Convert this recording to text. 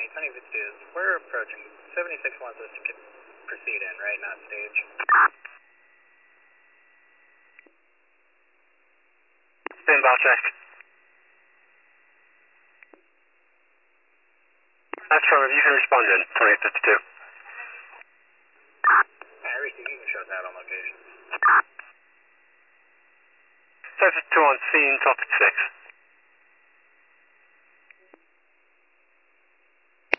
2052, we're approaching. 76 wants us to proceed in, right, not stage. Inbound check. That's from you can respond in 2052. Harry, you can show that on location. 72 on scene, top 6.